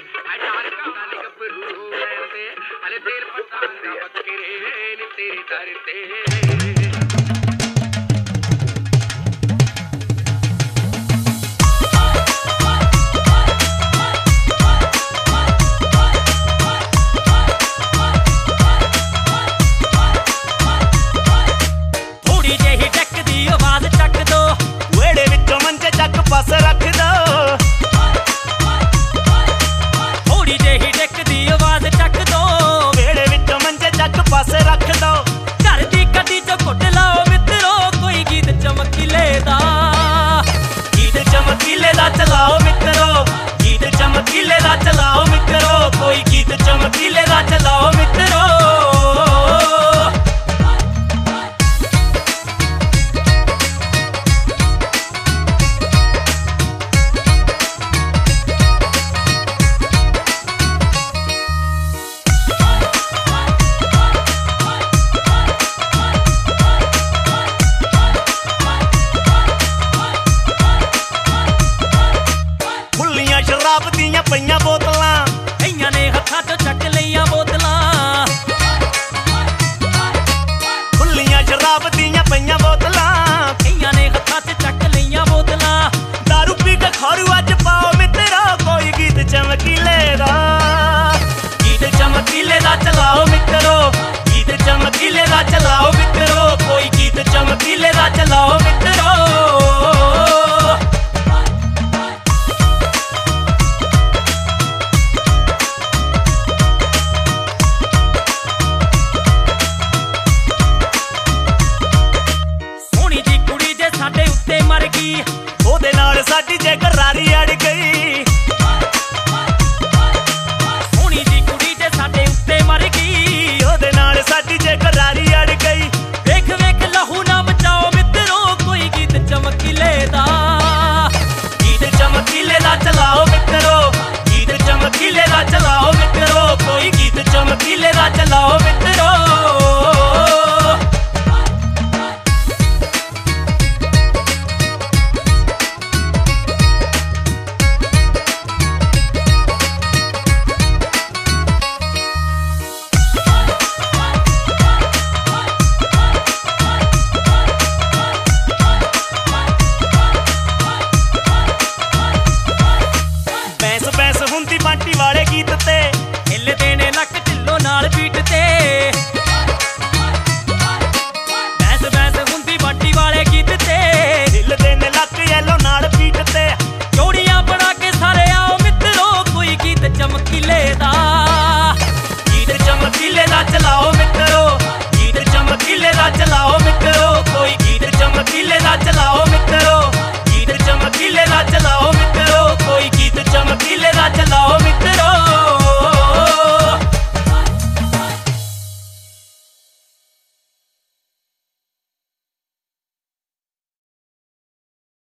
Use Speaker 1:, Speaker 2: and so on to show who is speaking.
Speaker 1: हजार का गबरू लेंदे हले तेल पटांगा बकरे नी तेरे दर ते
Speaker 2: पास रख दो थोड़ी जेही डिक दी आवाज चक दो वेड़े विच मंजे चक पास रख दो घर दी कदी चो घुट लाओ मित्रो कोई गीत चमकीले दा चलाओ मित्रो गीत चमकीले दा चलाओ मित्रो कोई गीत चमकीले दा चलाओ मित्रो शराब दियां पईयां बोतलां कईयां ने हत्थां चों चक लईयां बोतलां खुल्लियां शराब दियां पईयां बोतलां कईयां ने हत्थां चों चक लईयां बोतलां दारू पी के खौरू अज पाओ मित्रो कोई गीत चमकीले दा चलाओ मित्रो गीत चमकीले दा चलाओ मित्रो कोई गीत चमकीले दा चलाओ मित्रो ओदे नाल साडी जे करारी अड़ गई सोहनी दी कुड़ी जे साडे उत्ते मर गई ओदे नाल साडी जे करारी अड़ गई वेख वेख लहू ना मचाओ मित्रो कोई गीत चमकीले दा चलाओ मित्रो गीत चमकीले दा चलाओ मित्रो कोई गीत चमकीले दा चलाओ मित्रो बांटी वाले गीत ते